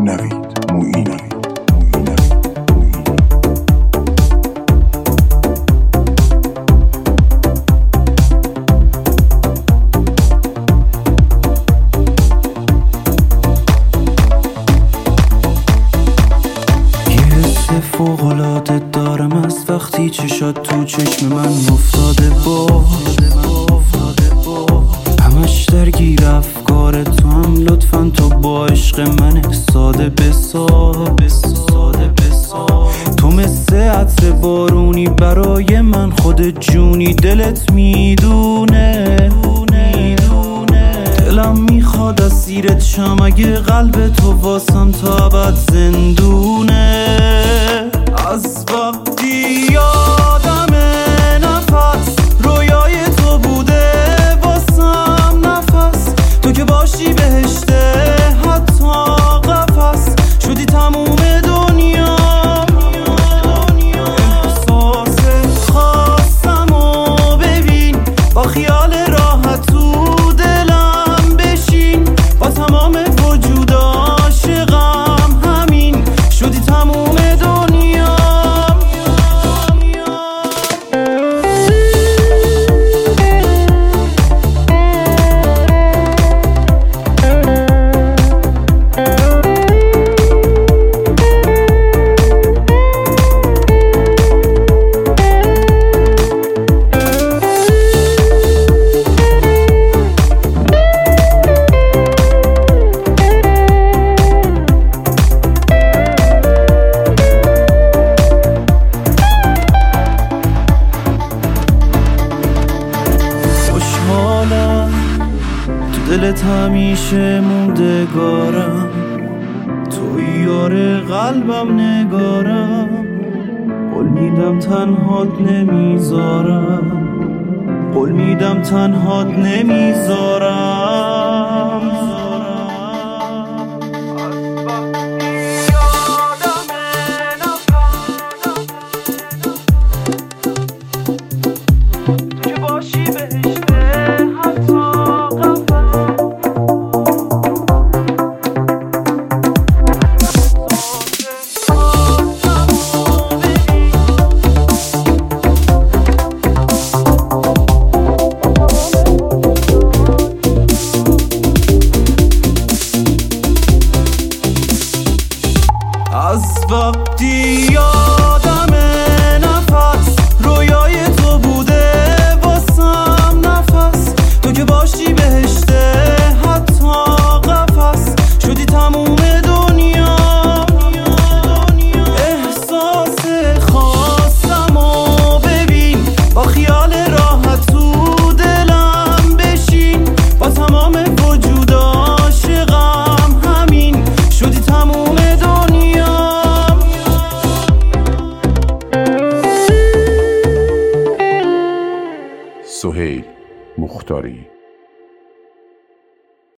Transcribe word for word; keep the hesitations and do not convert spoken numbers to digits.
نوید مویینی. فوق‌العاده دارم از وقتی چشات تو چشم من افتاده با همش درگیر افکار تو هم. لطفاً تو با عشق من ساده بسا تو مثل عطر بارونی برای من، خود جونی دلت میدونه. دلم میخواد اسیرت شم اگه قلب تو واسم تا ابد زندونه. از وقتی یادم نفس رویای تو بوده واسم نفس، تو که باشی بهشته حتی قفس شدی تموم دنیا. احساس خواستم و ببین با خیال راحت تو دلم بشین، با تمام وجود عاشقم همین شدی تموم دنیا. دلت همیشه موندگارم، تو یار قلبم نگارم. قول میدم تنهات نمیذارم، قول میدم تنهات نمیذارم. تو که باشی بهشته حتی از وقتی یادم نفس رویای تو بوده واسم نفس، تو که باشی بهشته حتی قفس شدی تموم دنیا. احساس خواستم و ببین با خیال راحت تو دلم بشین، با تمام وجود عاشقم همین شدی تموم دنیا. سهیل مختاری.